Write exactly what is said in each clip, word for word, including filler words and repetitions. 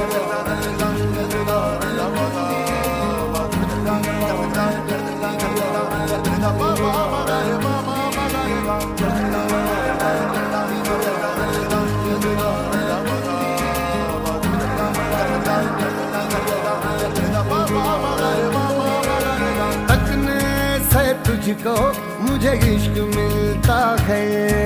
तकने से तुझको मुझे इश्क मिलता है,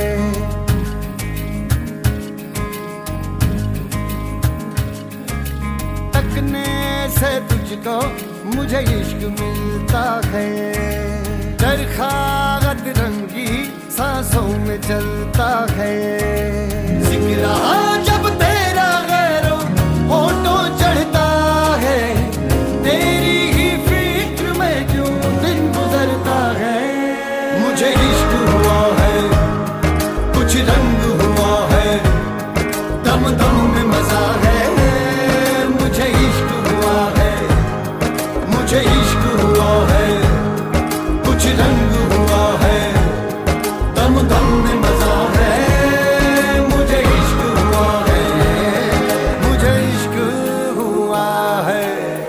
तकने से तुझको मुझे इश्क मिलता है। चरखा रंगी सांसों में चलता है। जिक्र जब तेरा गैरों होठों चढ़ता है, तेरी ही फिक्र में जो दिन गुजरता है। मुझे इश्क हुआ है, कुछ रंग हुआ है, दम दम में मजा है। मुझे इश्क हुआ है, मुझे इश्क हुआ है, कुछ रंग हुआ है, दम दम में मजा है। मुझे इश्क हुआ है, मुझे इश्क हुआ है।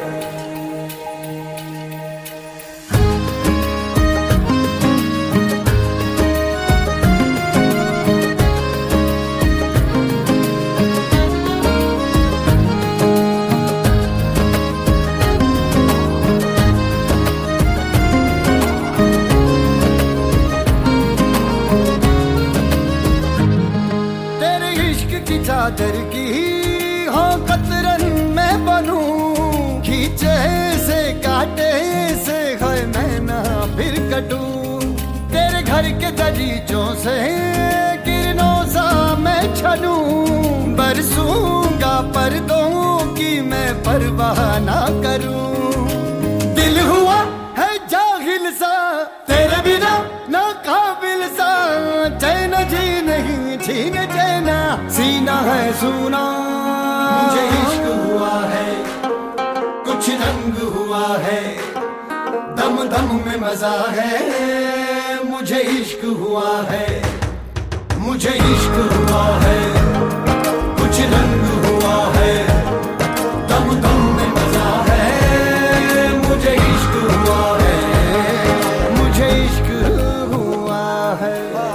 चादर की हो कतरन में बनूं, खींचे से काटे से है मैं ना फिर कटूं। तेरे घर के दरीचों से किरणों सा मैं छलूं, बरसूंगा पर्दों की मैं परवाह ना करूं। दिल हुआ है जाहिल सा तेरे बिना ना काबिल सा, चैन जी नहीं छीन चैना सीना है सुना। मुझे इश्क हुआ है, कुछ रंग हुआ है, दम दम में मजा है। मुझे इश्क हुआ है, मुझे इश्क हुआ है, कुछ रंग हुआ है, दम दम में मजा है। मुझे इश्क हुआ है, मुझे इश्क हुआ है।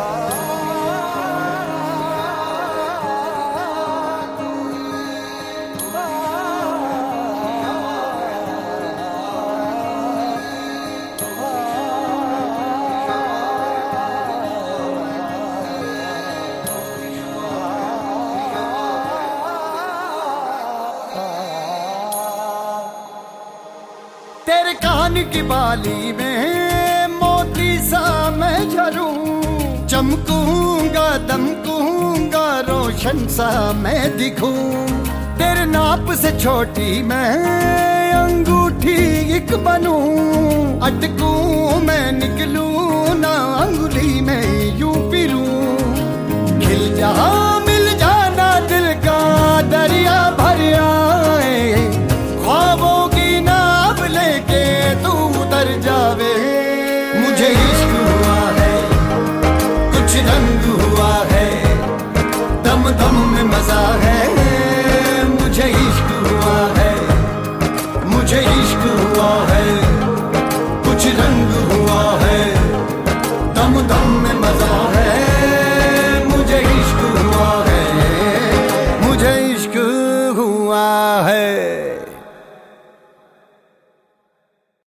तेरे कान की बाली में मोती सा मैं झरूं, चमकूंगा दमकूंगा रोशन सा मैं दिखूं। तेरे नाप से छोटी मैं अंगूठी एक बनूं, अटकूं मैं निकलूं ना अंगुली में यूं पिरूं। खिल जा मिल जाना दिल का दरिया भर आए, ख्वाबों की नाव लेके तू उतर जावे। मुझे इश्क हुआ है, कुछ रंग हुआ है, दम दम में मजा है। मुझे इश्क हुआ है, मुझे इश्क हुआ है, कुछ रंग हुआ है, दम दम में मजा है। मुझे इश्क हुआ है, मुझे इश्क हुआ है।